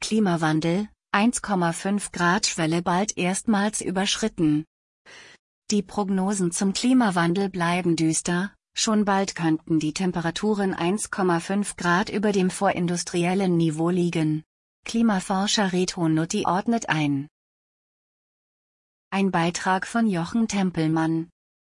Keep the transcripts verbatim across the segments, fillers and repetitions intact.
Klimawandel, eins Komma fünf Grad Schwelle bald erstmals überschritten. Die Prognosen zum Klimawandel bleiben düster, schon bald könnten die Temperaturen eins Komma fünf Grad über dem vorindustriellen Niveau liegen. Klimaforscher Reto Nutti ordnet ein. Ein Beitrag von Jochen Tempelmann.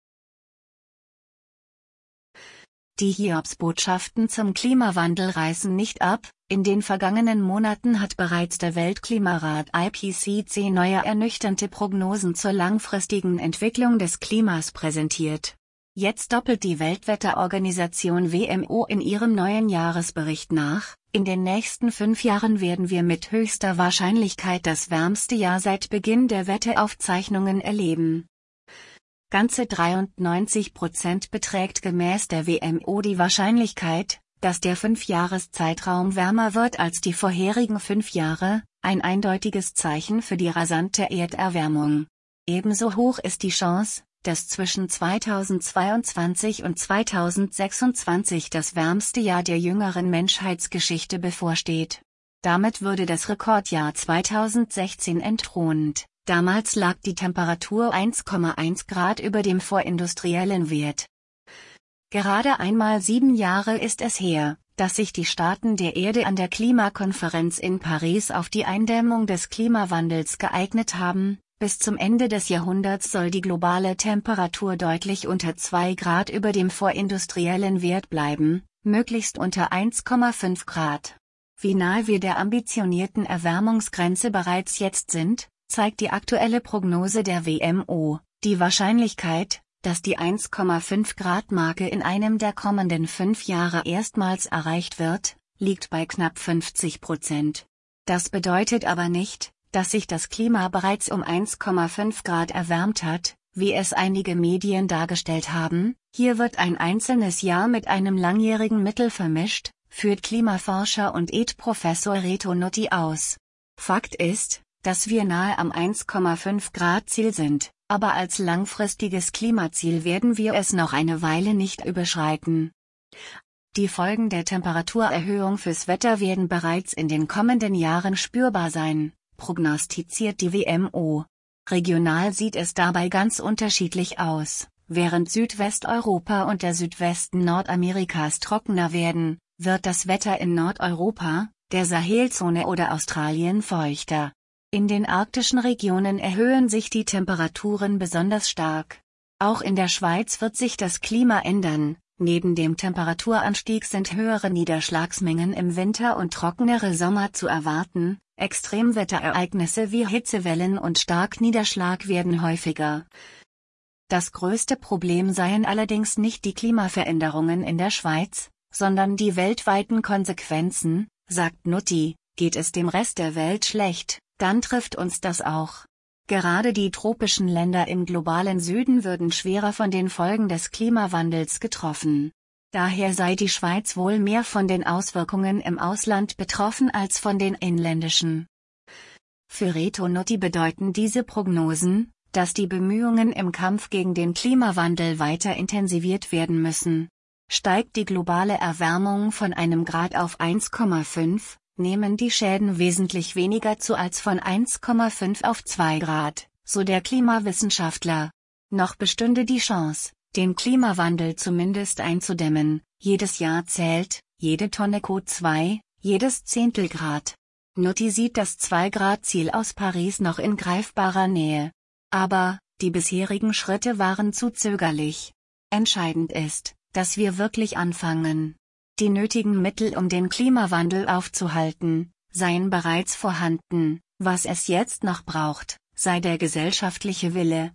Die Hiobsbotschaften zum Klimawandel reißen nicht ab. In den vergangenen Monaten hat bereits der Weltklimarat I P C C neue ernüchternde Prognosen zur langfristigen Entwicklung des Klimas präsentiert. Jetzt doppelt die Weltwetterorganisation W M O in ihrem neuen Jahresbericht nach: In den nächsten fünf Jahren werden wir mit höchster Wahrscheinlichkeit das wärmste Jahr seit Beginn der Wetteraufzeichnungen erleben. Ganze dreiundneunzig Prozent beträgt gemäß der W M O die Wahrscheinlichkeit, dass der Fünfjahreszeitraum wärmer wird als die vorherigen fünf Jahre, ein eindeutiges Zeichen für die rasante Erderwärmung. Ebenso hoch ist die Chance, dass zwischen zweitausendzweiundzwanzig und zweitausendsechsundzwanzig das wärmste Jahr der jüngeren Menschheitsgeschichte bevorsteht. Damit würde das Rekordjahr zweitausendsechzehn entthront. Damals lag die Temperatur eins Komma eins Grad über dem vorindustriellen Wert. Gerade einmal sieben Jahre ist es her, dass sich die Staaten der Erde an der Klimakonferenz in Paris auf die Eindämmung des Klimawandels geeignet haben. Bis zum Ende des Jahrhunderts soll die globale Temperatur deutlich unter zwei Grad über dem vorindustriellen Wert bleiben, möglichst unter eins Komma fünf Grad. Wie nahe wir der ambitionierten Erwärmungsgrenze bereits jetzt sind, zeigt die aktuelle Prognose der W M O. Die Wahrscheinlichkeit, dass die eins Komma fünf Grad Marke in einem der kommenden fünf Jahre erstmals erreicht wird, liegt bei knapp fünfzig Prozent. Das bedeutet aber nicht, dass sich das Klima bereits um eins Komma fünf Grad erwärmt hat, wie es einige Medien dargestellt haben. Hier wird ein einzelnes Jahr mit einem langjährigen Mittel vermischt, führt Klimaforscher und E Th-Professor Reto Nutti aus. Fakt ist, dass wir nahe am eins Komma fünf Grad Ziel sind, aber als langfristiges Klimaziel werden wir es noch eine Weile nicht überschreiten. Die Folgen der Temperaturerhöhung fürs Wetter werden bereits in den kommenden Jahren spürbar sein, prognostiziert die W M O. Regional sieht es dabei ganz unterschiedlich aus. Während Südwesteuropa und der Südwesten Nordamerikas trockener werden, wird das Wetter in Nordeuropa, der Sahelzone oder Australien feuchter. In den arktischen Regionen erhöhen sich die Temperaturen besonders stark. Auch in der Schweiz wird sich das Klima ändern. Neben dem Temperaturanstieg sind höhere Niederschlagsmengen im Winter und trockenere Sommer zu erwarten. Extremwetterereignisse wie Hitzewellen und Starkniederschlag werden häufiger. Das größte Problem seien allerdings nicht die Klimaveränderungen in der Schweiz, sondern die weltweiten Konsequenzen, sagt Nutti. Geht es dem Rest der Welt schlecht, dann trifft uns das auch. Gerade die tropischen Länder im globalen Süden würden schwerer von den Folgen des Klimawandels getroffen. Daher sei die Schweiz wohl mehr von den Auswirkungen im Ausland betroffen als von den inländischen. Für Reto Nutti bedeuten diese Prognosen, dass die Bemühungen im Kampf gegen den Klimawandel weiter intensiviert werden müssen. Steigt die globale Erwärmung von einem Grad auf eins Komma fünf, nehmen die Schäden wesentlich weniger zu als von eins Komma fünf auf zwei Grad, so der Klimawissenschaftler. Noch bestünde die Chance, den Klimawandel zumindest einzudämmen. Jedes Jahr zählt, jede Tonne Co zwei, jedes Zehntelgrad. Nutti sieht das zwei Grad Ziel aus Paris noch in greifbarer Nähe. Aber, die bisherigen Schritte waren zu zögerlich. Entscheidend ist, dass wir wirklich anfangen. Die nötigen Mittel, um den Klimawandel aufzuhalten, seien bereits vorhanden. Was es jetzt noch braucht, sei der gesellschaftliche Wille,